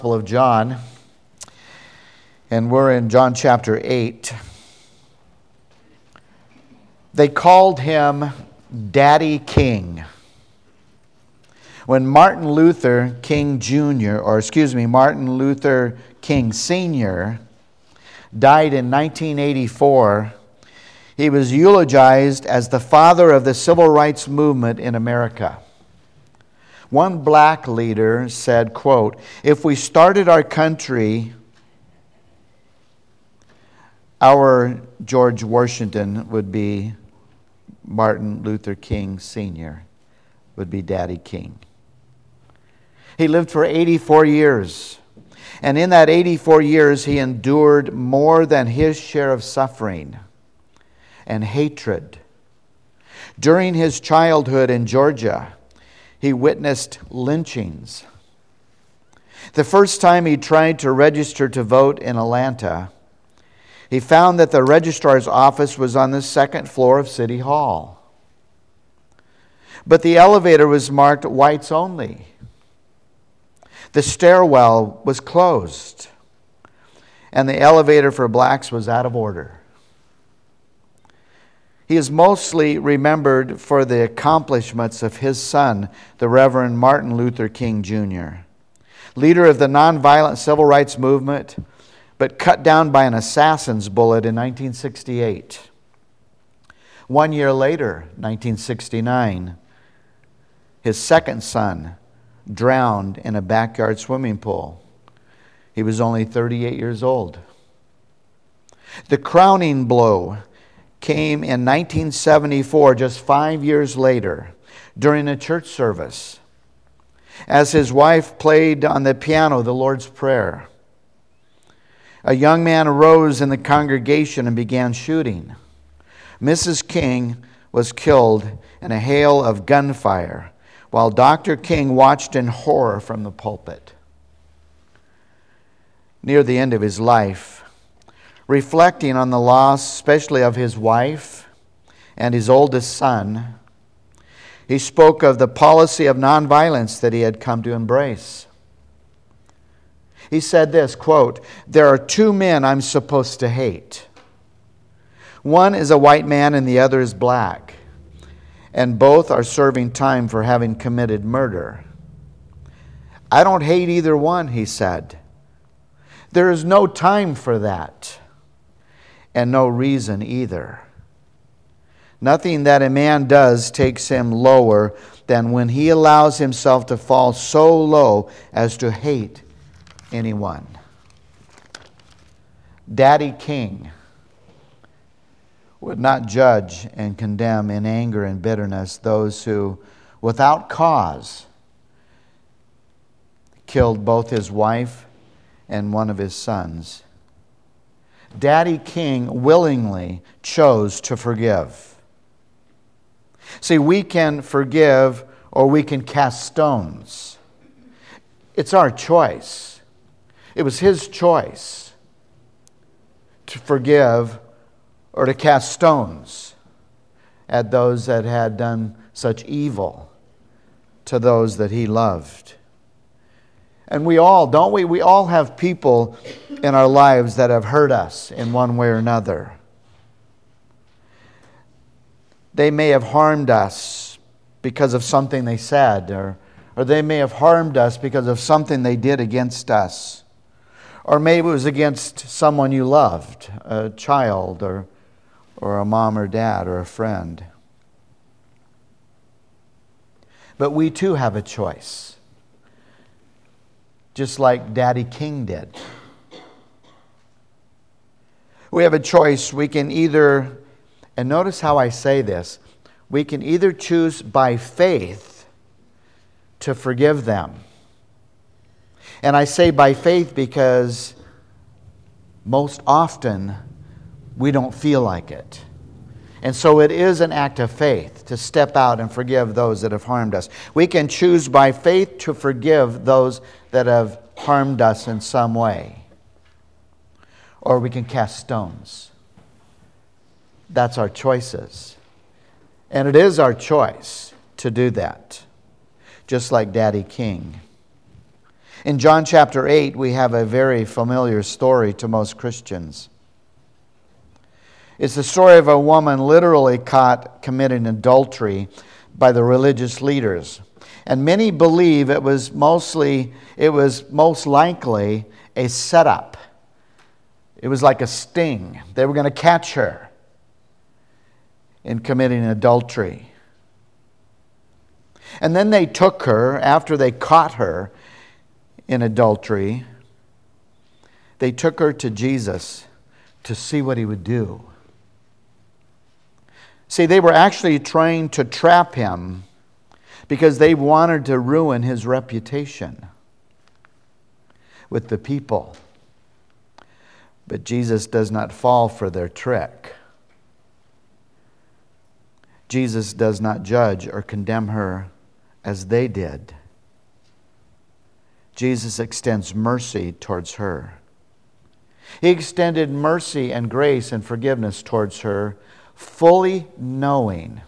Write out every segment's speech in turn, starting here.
Of John, and we're in John chapter 8. They called him Daddy King. When Martin Luther King Sr. died in 1984, he was eulogized as the father of the civil rights movement in America. One black leader said, quote, "If we started our country, our George Washington would be Martin Luther King Sr., would be Daddy King." He lived for 84 years. And in that 84 years, he endured more than his share of suffering and hatred. During his childhood in Georgia, he witnessed lynchings. The first time he tried to register to vote in Atlanta, he found that the registrar's office was on the second floor of City Hall. But the elevator was marked whites only. The stairwell was closed, and the elevator for blacks was out of order. He is mostly remembered for the accomplishments of his son, the Reverend Martin Luther King Jr., leader of the nonviolent civil rights movement, but cut down by an assassin's bullet in 1968. 1 year later, 1969, his second son drowned in a backyard swimming pool. He was only 38 years old. The crowning blow came in 1974, just 5 years later, during a church service, as his wife played on the piano the Lord's Prayer. A young man arose in the congregation and began shooting. Mrs. King was killed in a hail of gunfire, while Dr. King watched in horror from the pulpit. Near the end of his life, reflecting on the loss, especially of his wife and his oldest son, he spoke of the policy of nonviolence that he had come to embrace. He said this, quote, "There are two men I'm supposed to hate. One is a white man and the other is black, and both are serving time for having committed murder. I don't hate either one," he said. "There is no time for that, and no reason either. Nothing that a man does takes him lower than when he allows himself to fall so low as to hate anyone." Daddy King would not judge and condemn in anger and bitterness those who, without cause, killed both his wife and one of his sons. Daddy King willingly chose to forgive. See, we can forgive or we can cast stones. It's our choice. It was his choice to forgive or to cast stones at those that had done such evil to those that he loved. And we all, don't we? We all have people in our lives that have hurt us in one way or another. They may have harmed us because of something they said, or they may have harmed us because of something they did against us. Or maybe it was against someone you loved, a child, or a mom or dad, or a friend. But we too have a choice, just like Daddy King did. We have a choice. We can either, and notice how I say this, we can either choose by faith to forgive them. And I say by faith because most often we don't feel like it. And so it is an act of faith to step out and forgive those that have harmed us. We can choose by faith to forgive those that have harmed us in some way. Or we can cast stones. That's our choices. And it is our choice to do that, just like Daddy King. In John chapter 8, we have a very familiar story to most Christians. It's the story of a woman literally caught committing adultery by the religious leaders. And many believe it was most likely a setup. It was like a sting. They were going to catch her in committing adultery. And then they took her, after they caught her in adultery, they took her to Jesus to see what he would do. See, they were actually trying to trap him because they wanted to ruin his reputation with the people. But Jesus does not fall for their trick. Jesus does not judge or condemn her as they did. Jesus extends mercy towards her. He extended mercy and grace and forgiveness towards her, fully knowing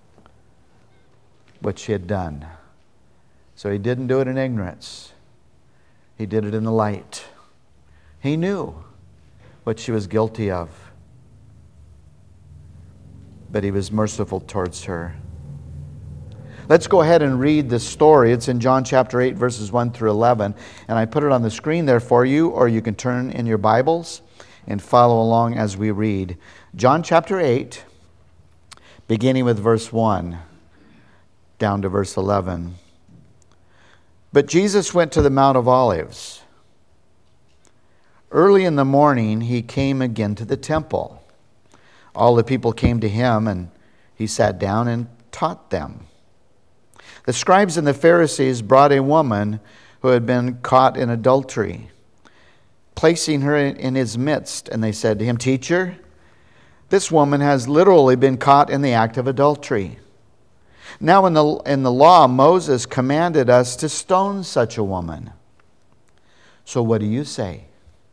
what she had done. So he didn't do it in ignorance. He did it in the light. He knew what she was guilty of. But he was merciful towards her. Let's go ahead and read the story. It's in John chapter 8, verses 1 through 11. And I put it on the screen there for you, or you can turn in your Bibles and follow along as we read. John chapter 8, beginning with verse 1 down to verse 11. But Jesus went to the Mount of Olives. Early in the morning, he came again to the temple. All the people came to him, and he sat down and taught them. The scribes and the Pharisees brought a woman who had been caught in adultery, placing her in his midst, and they said to him, "Teacher, this woman has literally been caught in the act of adultery. Now in the law, Moses commanded us to stone such a woman. So what do you say?"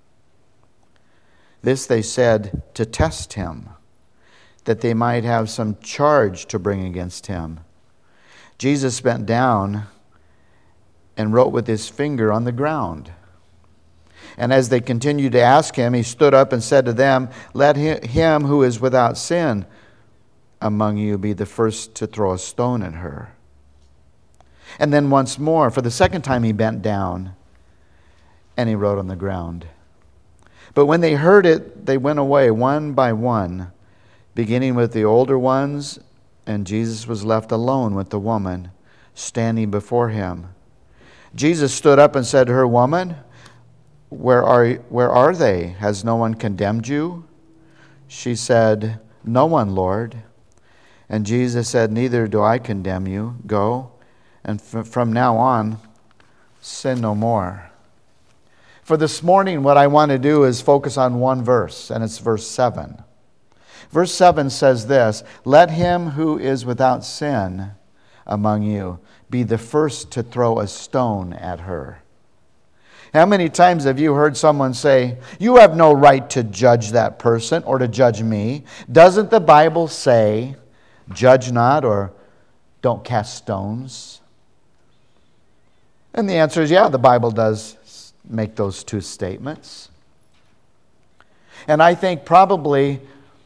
This they said to test him, that they might have some charge to bring against him. Jesus bent down and wrote with his finger on the ground. And as they continued to ask him, he stood up and said to them, "Let him who is without sin among you be the first to throw a stone at her." And then once more, for the second time, he bent down and he wrote on the ground. But when they heard it, they went away one by one, beginning with the older ones, and Jesus was left alone with the woman standing before him. Jesus stood up and said to her, "Woman, where are they? Has no one condemned you?" She said, "No one, Lord." And Jesus said, "Neither do I condemn you. Go, and from now on, sin no more." For this morning, what I want to do is focus on one verse, and it's verse 7. Verse 7 says this, "Let him who is without sin among you be the first to throw a stone at her." How many times have you heard someone say, "You have no right to judge that person or to judge me"? Doesn't the Bible say, "Judge not," or "Don't cast stones"? And the answer is, yeah, the Bible does make those two statements. And I think probably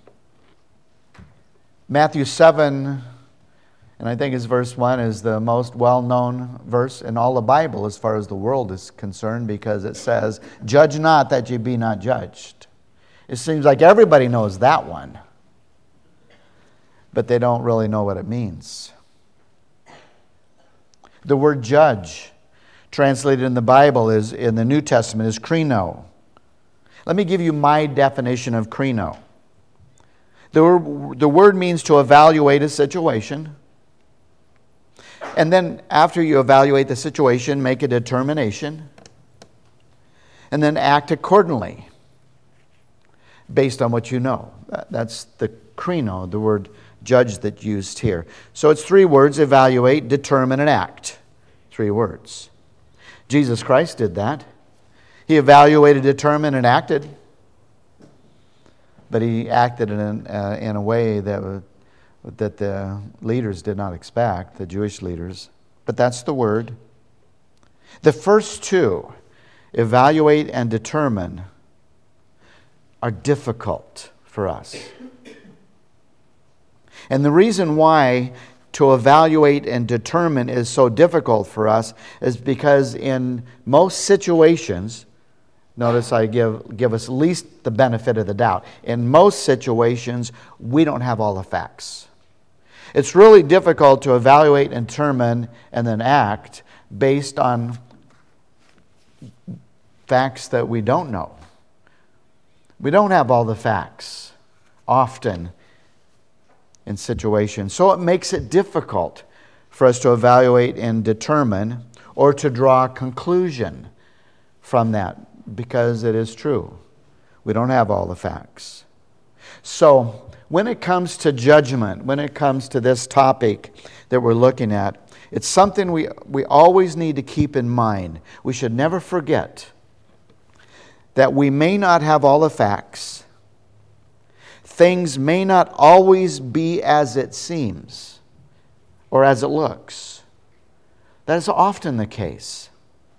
Matthew 7, and I think his verse 1 is the most well-known verse in all the Bible as far as the world is concerned, because it says, "Judge not that ye be not judged." It seems like everybody knows that one, but they don't really know what it means. The word judge, translated in the Bible, is in the New Testament, is krino. Let me give you my definition of krino. The word means to evaluate a situation. And then after you evaluate the situation, make a determination. And then act accordingly based on what you know. That's the krino, the word judge that's used here. So it's three words: evaluate, determine, and act. Three words. Jesus Christ did that. He evaluated, determined, and acted. But he acted in a way that the leaders did not expect, the Jewish leaders. But that's the word. The first two, evaluate and determine, are difficult for us. And the reason why to evaluate and determine is so difficult for us is because in most situations, notice I give us at least the benefit of the doubt. In most situations, we don't have all the facts. It's really difficult to evaluate and determine and then act based on facts that we don't know. We don't have all the facts often in situations. So it makes it difficult for us to evaluate and determine or to draw a conclusion from that, because it is true. We don't have all the facts. So when it comes to judgment, when it comes to this topic that we're looking at, it's something we always need to keep in mind. We should never forget that we may not have all the facts. Things may not always be as it seems or as it looks. That is often the case.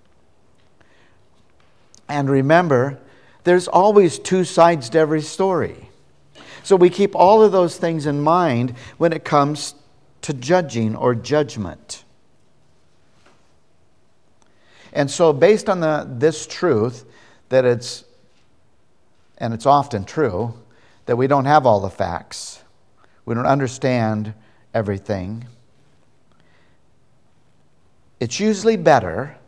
And remember, there's always two sides to every story. So we keep all of those things in mind when it comes to judging or judgment. And so based on this truth, that it's often true, that we don't have all the facts, we don't understand everything, it's usually better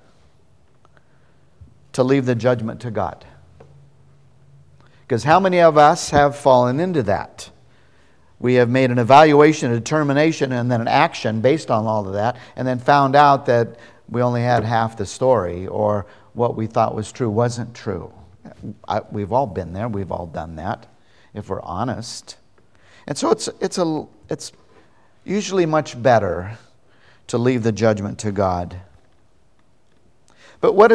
to leave the judgment to God. Because how many of us have fallen into that? We have made an evaluation, a determination, and then an action based on all of that, and then found out that we only had half the story, or what we thought was true wasn't true. We've all been there. We've all done that, if we're honest. And so it's usually much better to leave the judgment to God. But what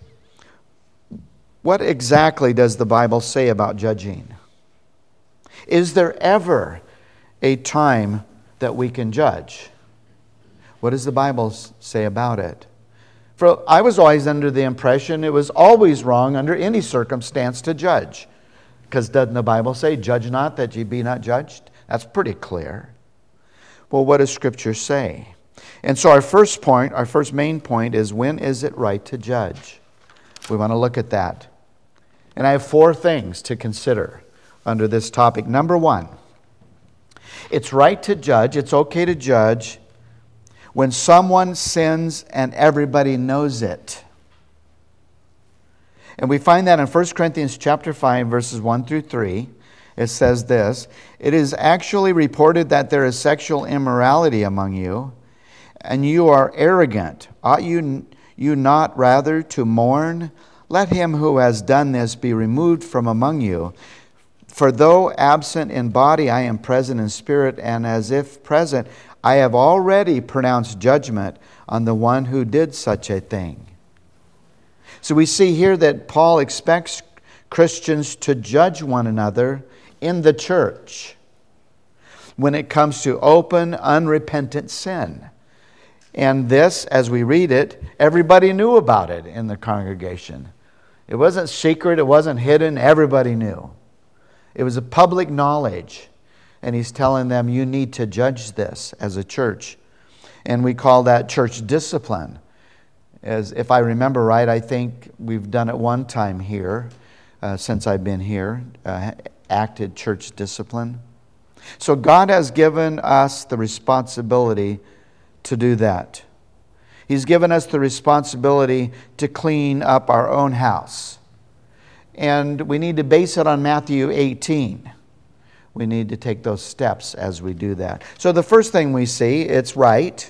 exactly does the Bible say about judging? Is there ever a time that we can judge? What does the Bible say about it? For I was always under the impression it was always wrong under any circumstance to judge. Because doesn't the Bible say, judge not that ye be not judged? That's pretty clear. Well, what does Scripture say? And so our first main point is, when is it right to judge? We want to look at that. And I have 4 things to consider under this topic. Number 1, it's right to judge, it's okay to judge when someone sins and everybody knows it. And we find that in 1 Corinthians chapter 5, verses 1 through 3. It says this: "It is actually reported that there is sexual immorality among you, and you are arrogant. Ought you not rather to mourn? Let him who has done this be removed from among you. For though absent in body, I am present in spirit, and as if present, I have already pronounced judgment on the one who did such a thing." So we see here that Paul expects Christians to judge one another in the church when it comes to open, unrepentant sin. And this, as we read it, everybody knew about it in the congregation. It wasn't secret, it wasn't hidden, everybody knew. It was a public knowledge. And he's telling them, you need to judge this as a church. And we call that church discipline. As if I remember right, I think we've done it one time here, since I've been here, acted church discipline. So God has given us the responsibility to do that. He's given us the responsibility to clean up our own house. And we need to base it on Matthew 18. We need to take those steps as we do that. So the first thing we see, it's right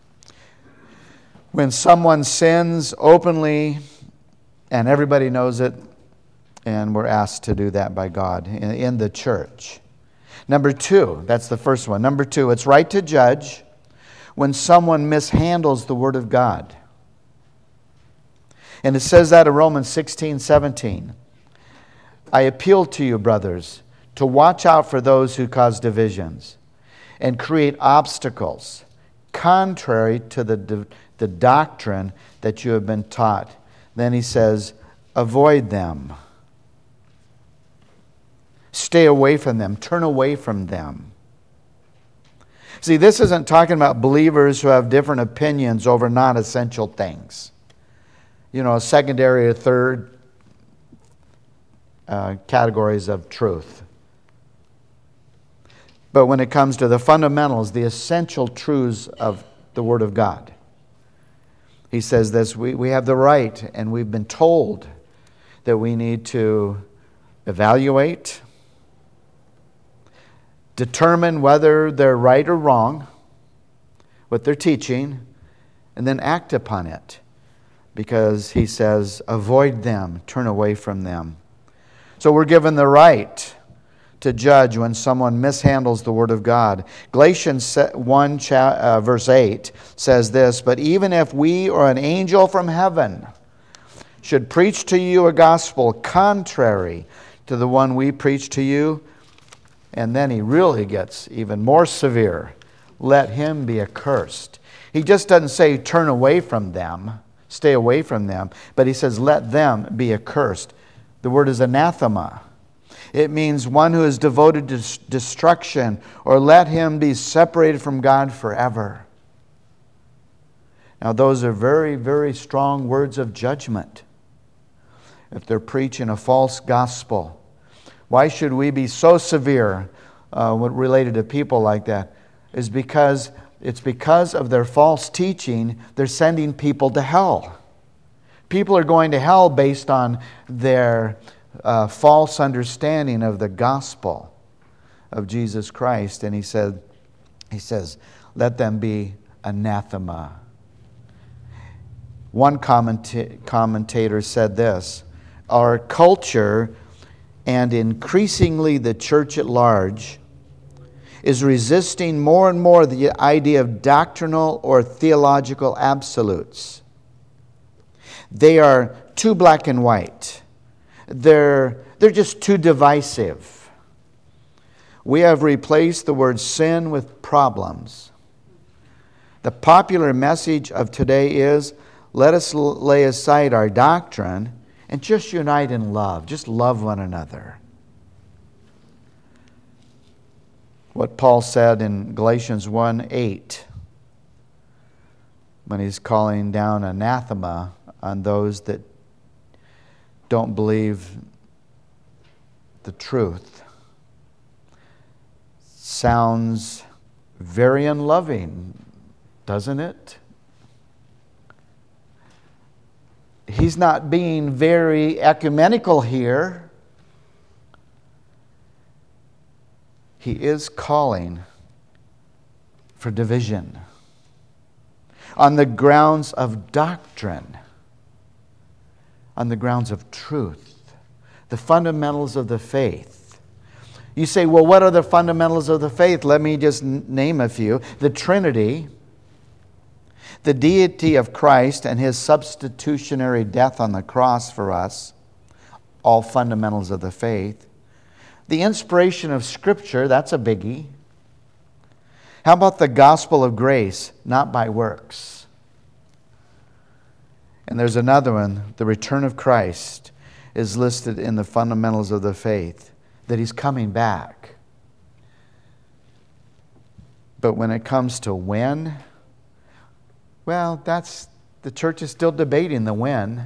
when someone sins openly and everybody knows it, and we're asked to do that by God in the church. Number 2, that's the first one. Number 2, it's right to judge when someone mishandles the Word of God. And it says that in Romans 16:17. "I appeal to you, brothers, to watch out for those who cause divisions and create obstacles contrary to the the doctrine that you have been taught. Then he says, avoid them. Stay away from them. Turn away from them. See, this isn't talking about believers who have different opinions over non-essential things. You know, secondary or third categories of truth. But when it comes to the fundamentals, the essential truths of the Word of God, he says this, we have the right, and we've been told that we need to evaluate, determine whether they're right or wrong, what they're teaching, and then act upon it. Because he says, avoid them, turn away from them. So we're given the right to judge when someone mishandles the Word of God. Galatians 1 verse 8 says this, but even if we or an angel from heaven should preach to you a gospel contrary to the one we preach to you, and then he really gets even more severe, let him be accursed. He just doesn't say turn away from them, stay away from them, but he says let them be accursed. The word is anathema. It means one who is devoted to destruction, or let him be separated from God forever. Now those are very, very strong words of judgment. If they're preaching a false gospel, why should we be so severe related to people like that? It's because of their false teaching, they're sending people to hell. People are going to hell based on their false understanding of the gospel of Jesus Christ. And he says, let them be anathema. One commentator said this, our culture, and increasingly the church at large, is resisting more and more the idea of doctrinal or theological absolutes. They are too black and white. They're just too divisive. We have replaced the word sin with problems. The popular message of today is, let us lay aside our doctrine and just unite in love. Just love one another. What Paul said in Galatians 1:8, when he's calling down anathema on those that don't believe the truth, sounds very unloving, doesn't it? He's not being very ecumenical here. He is calling for division on the grounds of doctrine, on the grounds of truth, the fundamentals of the faith. You say, well, what are the fundamentals of the faith? Let me just name a few. The Trinity, the deity of Christ and His substitutionary death on the cross for us, all fundamentals of the faith. The inspiration of Scripture, that's a biggie. How about the gospel of grace, not by works? And there's another one, the return of Christ is listed in the fundamentals of the faith, that He's coming back. But when it comes to when, well, the church is still debating the when.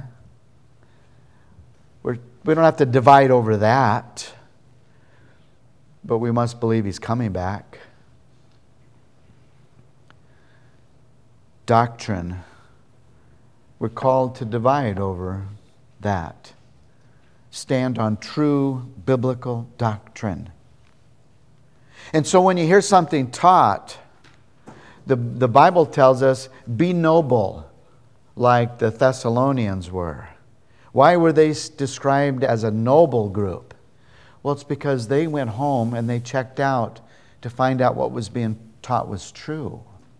We don't have to divide over that, but we must believe He's coming back. Doctrine, we're called to divide over that. Stand on true biblical doctrine. And so when you hear something taught, the Bible tells us, be noble like the Thessalonians were. Why were they described as a noble group? Well, it's because they went home and they checked out to find out what was being taught was true.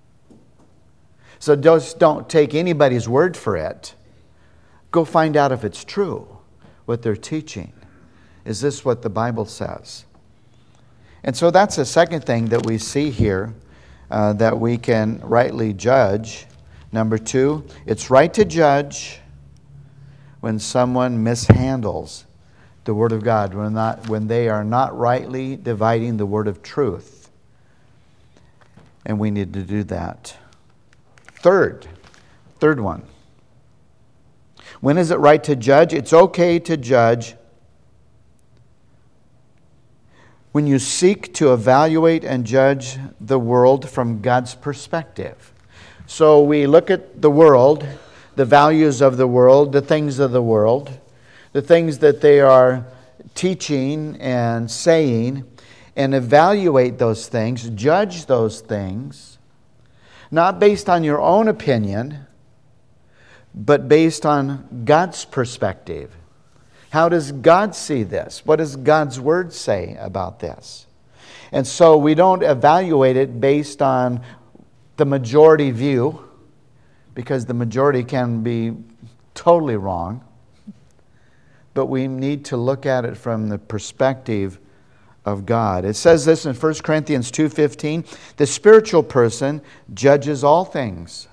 So just don't take anybody's word for it. Go find out if it's true, what they're teaching. Is this what the Bible says? And so that's the second thing that we see here, that we can rightly judge Number 2, it's right to judge when someone mishandles the Word of God, when they are not rightly dividing the word of truth. And we need to do that. Third one. When is it right to judge? It's okay to judge when you seek to evaluate and judge the world from God's perspective. So we look at the world, the values of the world, the things of the world, the things that they are teaching and saying, and evaluate those things, judge those things, not based on your own opinion, but based on God's perspective. How does God see this? What does God's Word say about this? And so we don't evaluate it based on the majority view, because the majority can be totally wrong. But we need to look at it from the perspective of God. It says this in 1 Corinthians 2:15, the spiritual person judges all things,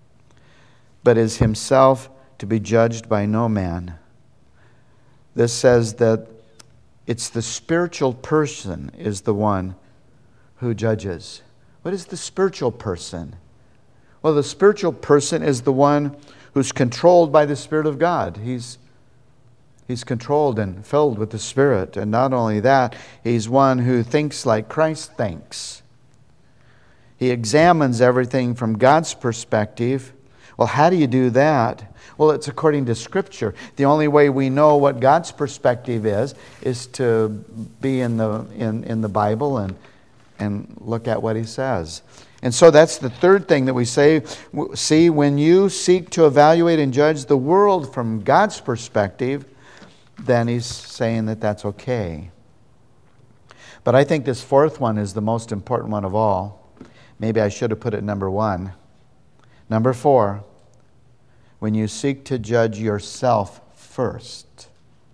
but is himself to be judged by no man. This says that it's the spiritual person is the one who judges. What is the spiritual person? Well, the spiritual person is the one who's controlled by the Spirit of God. He's controlled and filled with the Spirit. And not only that, he's one who thinks like Christ thinks. He examines everything from God's perspective. Well, how do you do that? Well, it's according to Scripture. The only way we know what God's perspective is to be in the Bible and look at what He says. And so that's the third thing that we say. See, when you seek to evaluate and judge the world from God's perspective, then He's saying that that's okay. But I think this fourth one is the most important one of all. Maybe I should have put it number 1. Number 4, when you seek to judge yourself first.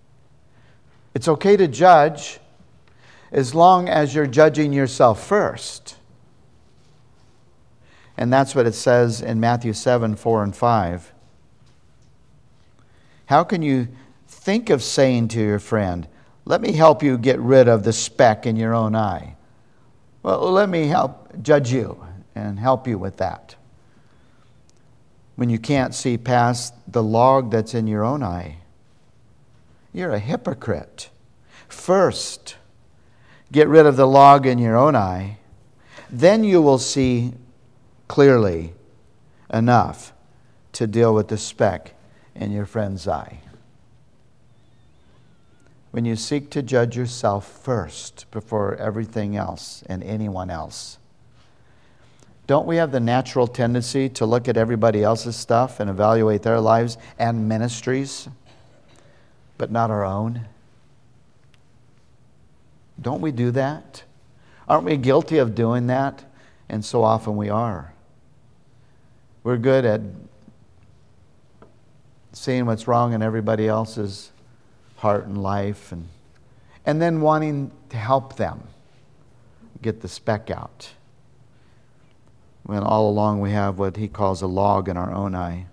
It's okay to judge as long as you're judging yourself first. And that's what it says in Matthew 7:4 and 5. How can you think of saying to your friend, let me help you get rid of the speck in your own eye? Well, let me help judge you and help you with that, when you can't see past the log that's in your own eye. You're a hypocrite. First, get rid of the log in your own eye. Then you will see clearly enough to deal with the speck in your friend's eye. When you seek to judge yourself first before everything else and anyone else. Don't we have the natural tendency to look at everybody else's stuff and evaluate their lives and ministries, but not our own? Don't we do that? Aren't we guilty of doing that? And so often we are. We're good at seeing what's wrong in everybody else's heart and life, and then wanting to help them get the speck out, when all along we have what he calls a log in our own eye.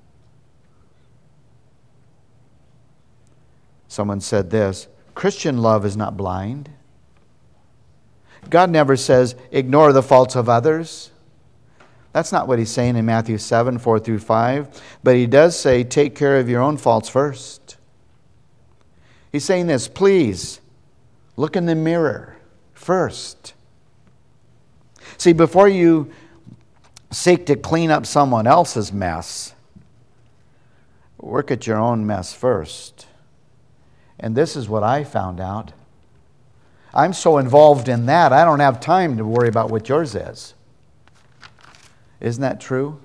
Someone said this, Christian love is not blind. God never says, ignore the faults of others. That's not what He's saying in Matthew 7:4 through 5. But He does say, take care of your own faults first. He's saying this, please, look in the mirror first. See, before you seek to clean up someone else's mess, work at your own mess first. And this is what I found out. I'm so involved in that, I don't have time to worry about what yours is. Isn't that true?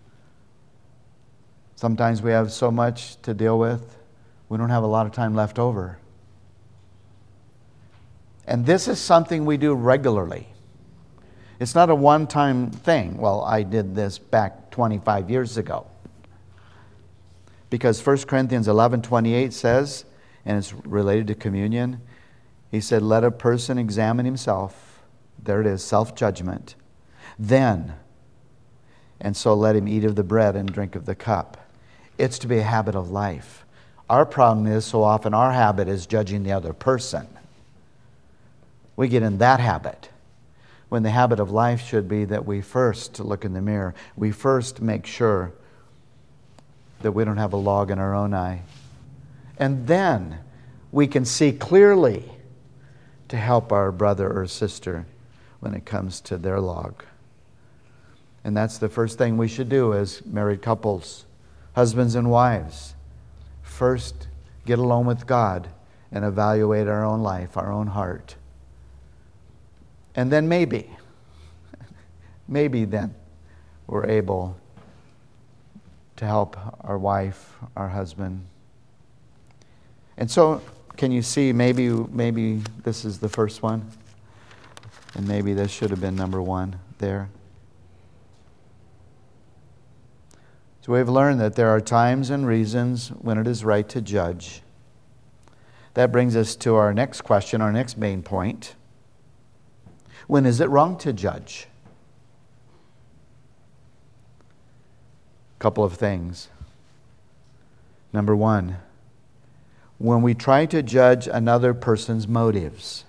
Sometimes we have so much to deal with, we don't have a lot of time left over. And this is something we do regularly. It's not a one-time thing. Well, I did this back 25 years ago. Because 1 Corinthians 11:28 says, and it's related to communion, he said, let a person examine himself. There it is, self-judgment. Then and so let him eat of the bread and drink of the cup. It's to be a habit of life. Our problem is so often our habit is judging the other person. We get in that habit, when the habit of life should be that we first look in the mirror. We first make sure that we don't have a log in our own eye. And then we can see clearly to help our brother or sister when it comes to their log. And that's the first thing we should do as married couples, husbands and wives. First, get alone with God and evaluate our own life, our own heart. And then maybe then we're able to help our wife, our husband. And so, can you see, maybe this is the first one, and maybe this should have been number 1 there. So we've learned that there are times and reasons when it is right to judge. That brings us to our next question, our next main point. When is it wrong to judge? A couple of things. Number 1, when we try to judge another person's motives.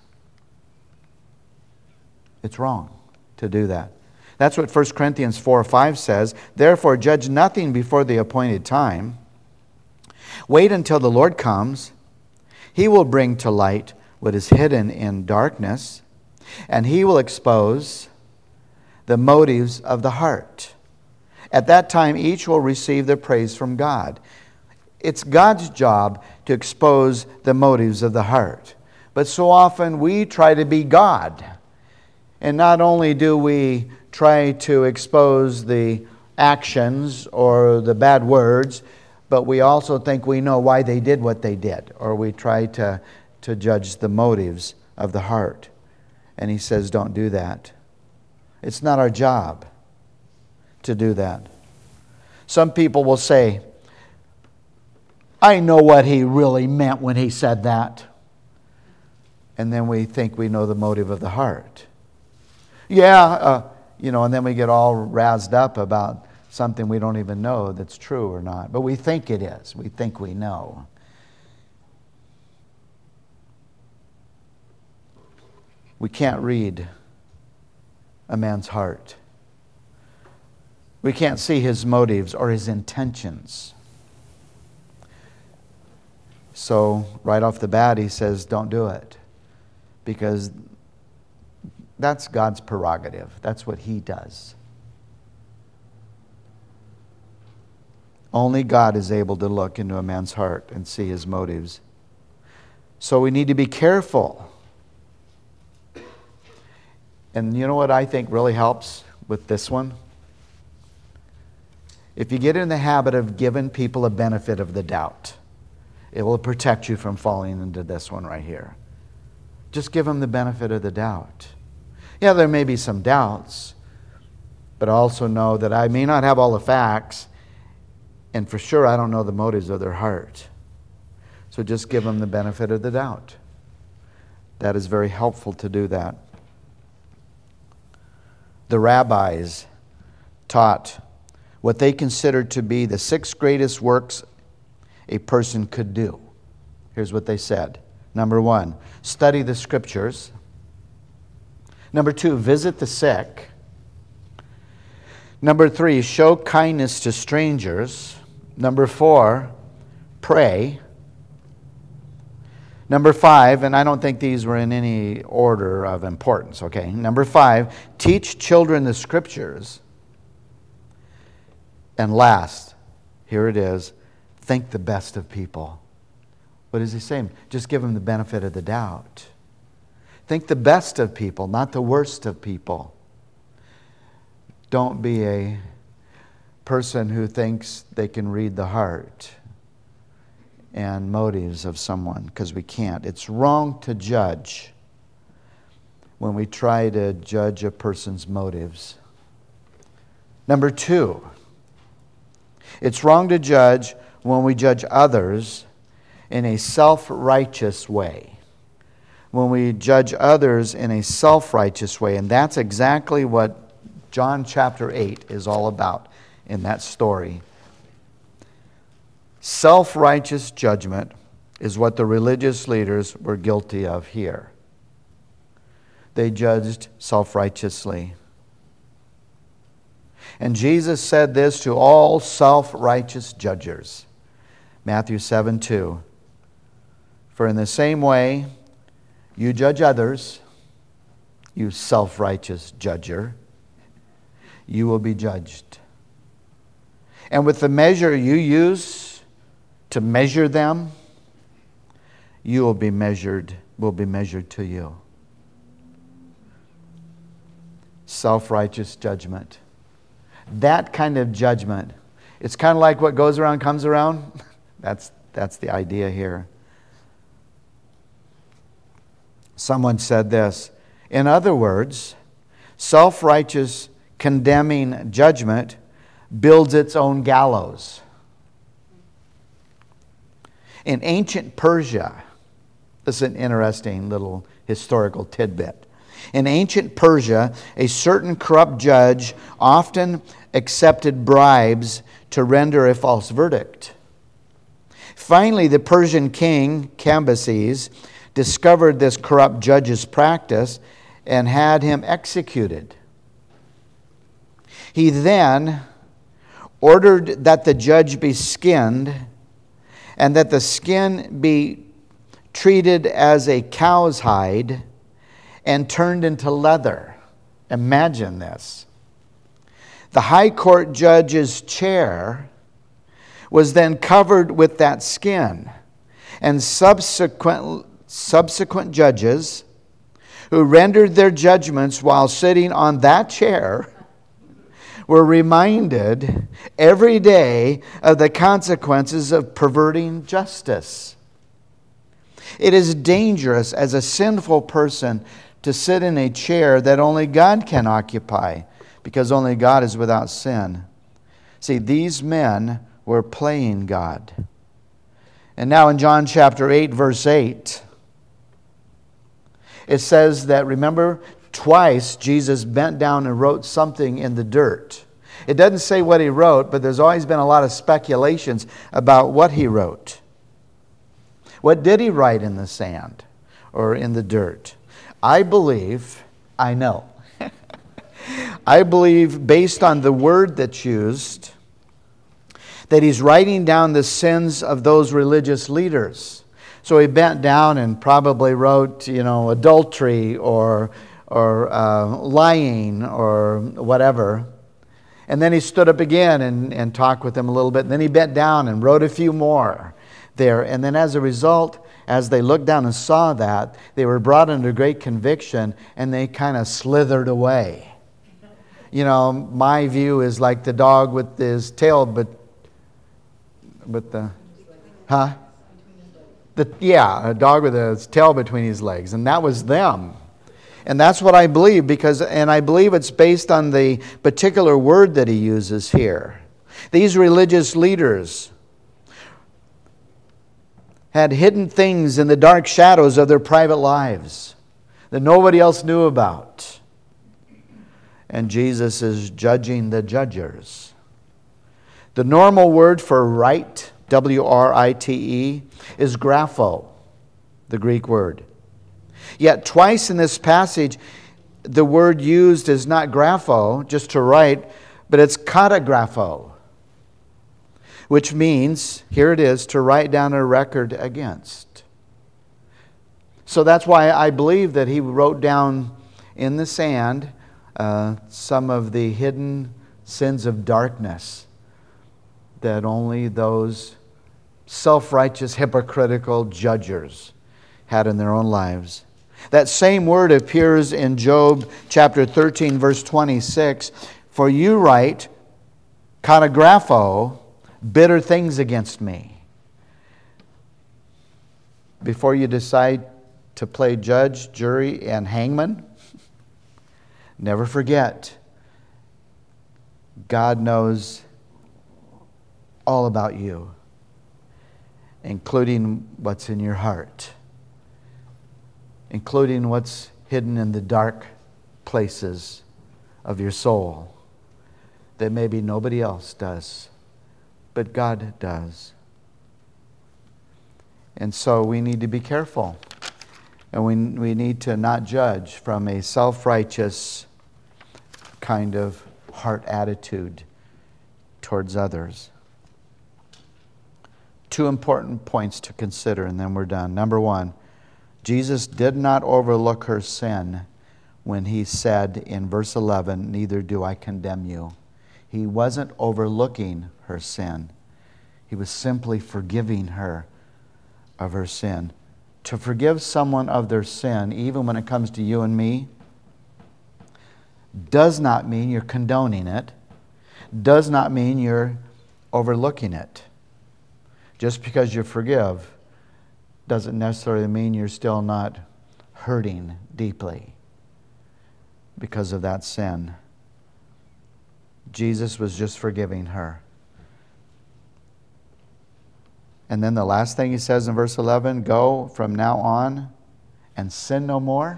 It's wrong to do that. That's what 1 Corinthians 4:5 says. Therefore, judge nothing before the appointed time. Wait until the Lord comes. He will bring to light what is hidden in darkness, and He will expose the motives of the heart. At that time, each will receive their praise from God. It's God's job to expose the motives of the heart. But so often we try to be God. And not only do we try to expose the actions or the bad words, but we also think we know why they did what they did. Or we try to judge the motives of the heart. And he says, don't do that. It's not our job to do that. Some people will say, I know what he really meant when he said that. And then we think we know the motive of the heart. And then we get all razzed up about something we don't even know that's true or not. But we think it is. We think we know. We can't read a man's heart. We can't see his motives or his intentions. So, right off the bat, he says, don't do it. Because that's God's prerogative. That's what He does. Only God is able to look into a man's heart and see his motives. So we need to be careful. And you know what I think really helps with this one? If you get in the habit of giving people a benefit of the doubt, it will protect you from falling into this one right here. Just give them the benefit of the doubt. Yeah, there may be some doubts, but also know that I may not have all the facts, and for sure I don't know the motives of their heart. So just give them the benefit of the doubt. That is very helpful to do that. The rabbis taught what they considered to be the 6 greatest works a person could do. Here's what they said. Number 1, study the Scriptures. Number 2, visit the sick. Number 3, show kindness to strangers. Number 4, pray. Number 5, and I don't think these were in any order of importance, okay? Number 5, teach children the Scriptures. And last, here it is, think the best of people. What is he saying? Just give them the benefit of the doubt. Think the best of people, not the worst of people. Don't be a person who thinks they can read the heart and motives of someone, because we can't. It's wrong to judge when we try to judge a person's motives. Number 2, it's wrong to judge when we judge others in a self-righteous way. When we judge others in a self-righteous way. And that's exactly what John chapter 8 is all about in that story. Self-righteous judgment is what the religious leaders were guilty of here. They judged self-righteously. And Jesus said this to all self-righteous judgers. Matthew 7:2. For in the same way you judge others, you self-righteous judger, you will be judged. And with the measure you use to measure them, will be measured to you. Self-righteous judgment. That kind of judgment, it's kind of like what goes around comes around. That's the idea here. Someone said this. In other words, self-righteous condemning judgment builds its own gallows. In ancient Persia, this is an interesting little historical tidbit. In ancient Persia, a certain corrupt judge often accepted bribes to render a false verdict. Finally, the Persian king, Cambyses, discovered this corrupt judge's practice and had him executed. He then ordered that the judge be skinned and that the skin be treated as a cow's hide and turned into leather. Imagine this. The high court judge's chair was then covered with that skin, and subsequent judges who rendered their judgments while sitting on that chair were reminded every day of the consequences of perverting justice. It is dangerous as a sinful person to sit in a chair that only God can occupy, because only God is without sin. See, these men were playing God. And now in John chapter 8, verse 8, it says that, remember, twice Jesus bent down and wrote something in the dirt. It doesn't say what he wrote, but there's always been a lot of speculations about what he wrote. What did he write in the sand or in the dirt? I believe, I know, I believe based on the word that's used, that he's writing down the sins of those religious leaders. So he bent down and probably wrote, adultery or lying or whatever. And then he stood up again and talked with them a little bit. And then he bent down and wrote a few more there. And then as a result, as they looked down and saw that, they were brought under great conviction and they kind of slithered away. My view is like the dog with his tail, a dog with his tail between his legs. And that was them. And that's what I believe, and I believe it's based on the particular word that he uses here. These religious leaders had hidden things in the dark shadows of their private lives that nobody else knew about. And Jesus is judging the judgers. The normal word for right, W-R-I-T-E, is grapho, the Greek word. Yet twice in this passage, the word used is not grapho, just to write, but it's katagrapho, which means, here it is, to write down a record against. So that's why I believe that he wrote down in the sand some of the hidden sins of darkness that only those self-righteous, hypocritical judgers had in their own lives. That same word appears in Job chapter 13, verse 26. For you write, katagrapho, bitter things against me. Before you decide to play judge, jury, and hangman, never forget, God knows all about you, including what's in your heart, including what's hidden in the dark places of your soul that maybe nobody else does, but God does. And so we need to be careful. And we need to not judge from a self-righteous kind of heart attitude towards others. Two important points to consider, and then we're done. Number one, Jesus did not overlook her sin when he said in verse 11, "Neither do I condemn you." He wasn't overlooking her sin. He was simply forgiving her of her sin. To forgive someone of their sin, even when it comes to you and me, does not mean you're condoning it, does not mean you're overlooking it. Just because you forgive doesn't necessarily mean you're still not hurting deeply because of that sin. Jesus was just forgiving her. And then the last thing he says in verse 11, "Go from now on and sin no more."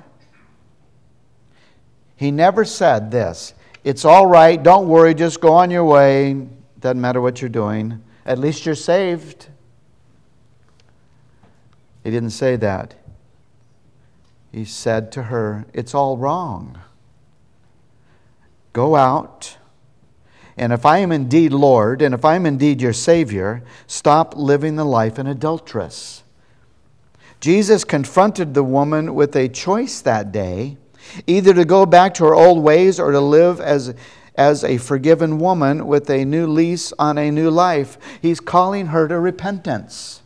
He never said this, "It's all right, don't worry, just go on your way. Doesn't matter what you're doing. At least you're saved." He didn't say that. He said to her, "It's all wrong. Go out, and if I am indeed Lord, and if I am indeed your Savior, stop living the life an adulteress." Jesus confronted the woman with a choice that day, either to go back to her old ways or to live as a forgiven woman with a new lease on a new life. He's calling her to repentance.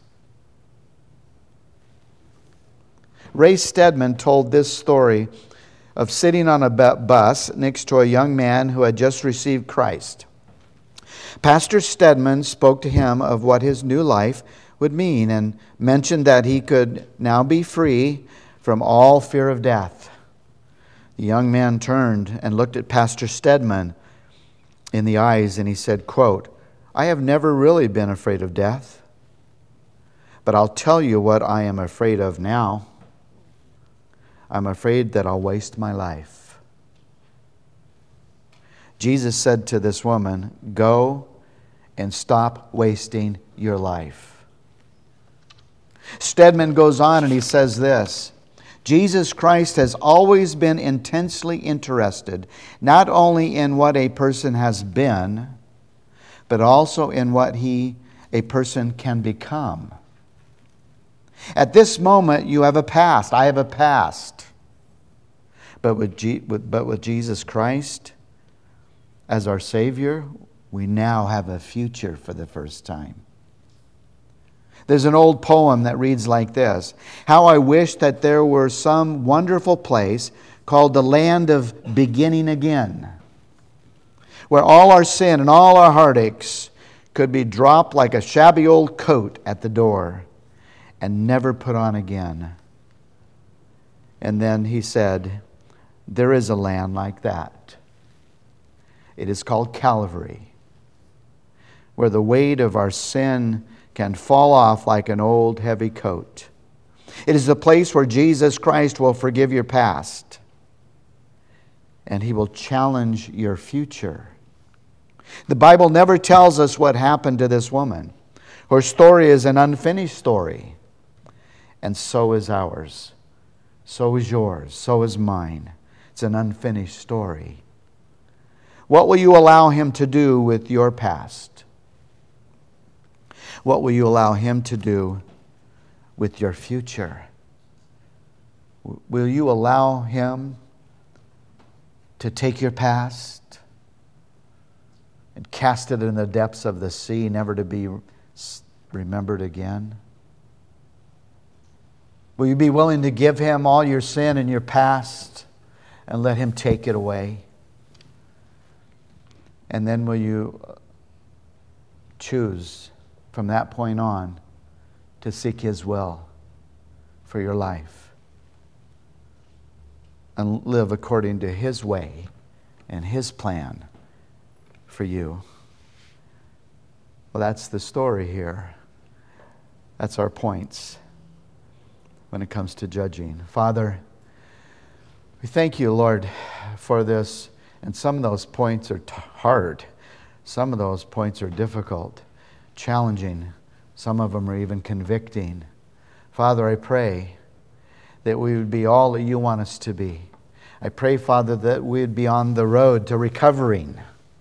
Ray Stedman told this story of sitting on a bus next to a young man who had just received Christ. Pastor Stedman spoke to him of what his new life would mean and mentioned that he could now be free from all fear of death. The young man turned and looked at Pastor Stedman in the eyes and he said, quote, "I have never really been afraid of death, but I'll tell you what I am afraid of now. I'm afraid that I'll waste my life." Jesus said to this woman, "Go and stop wasting your life." Stedman goes on and he says this, Jesus Christ has always been intensely interested not only in what a person has been, but also in what a person can become. At this moment, you have a past. I have a past. But with Jesus Christ as our Savior, we now have a future for the first time. There's an old poem that reads like this: "How I wish that there were some wonderful place called the land of beginning again, where all our sin and all our heartaches could be dropped like a shabby old coat at the door and never put on again." And then he said, there is a land like that. It is called Calvary, where the weight of our sin can fall off like an old heavy coat. It is the place where Jesus Christ will forgive your past, and He will challenge your future. The Bible never tells us what happened to this woman. Her story is an unfinished story, and so is ours. So is yours. So is mine. It's an unfinished story. What will you allow Him to do with your past? What will you allow Him to do with your future? Will you allow Him to take your past and cast it in the depths of the sea, never to be remembered again? Will you be willing to give Him all your sin and your past and let Him take it away? And then will you choose from that point on to seek His will for your life and live according to His way and His plan for you? Well, that's the story here. That's our points when it comes to judging. Father, we thank You, Lord, for this And some of those points are hard. Some of those points are difficult, challenging. Some of them are even convicting. Father, I pray that we would be all that you want us to be. I pray, Father, that we would be on the road to recovering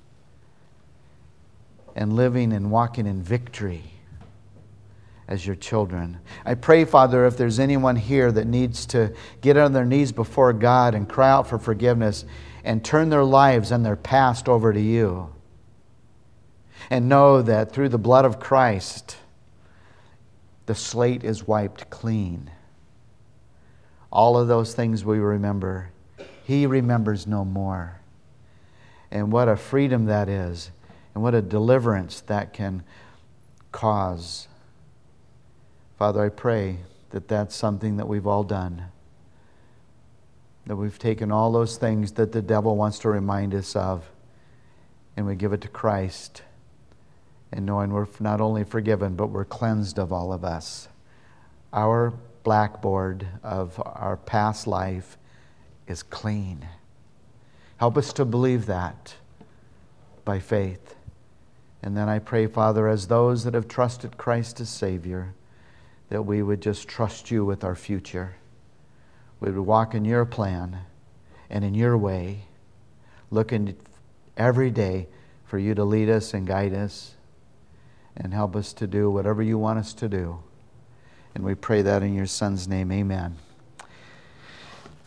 and living and walking in victory as your children. I pray, Father, if there's anyone here that needs to get on their knees before God and cry out for forgiveness and turn their lives and their past over to you, and know that through the blood of Christ, the slate is wiped clean. All of those things we remember, He remembers no more. And what a freedom that is, and what a deliverance that can cause. Father, I pray that that's something that we've all done. That we've taken all those things that the devil wants to remind us of, and we give it to Christ, and knowing we're not only forgiven, but we're cleansed of all of us. Our blackboard of our past life is clean. Help us to believe that by faith. And then I pray, Father, as those that have trusted Christ as Savior, that we would just trust you with our future. We would walk in your plan and in your way, looking every day for you to lead us and guide us and help us to do whatever you want us to do. And we pray that in your Son's name. Amen.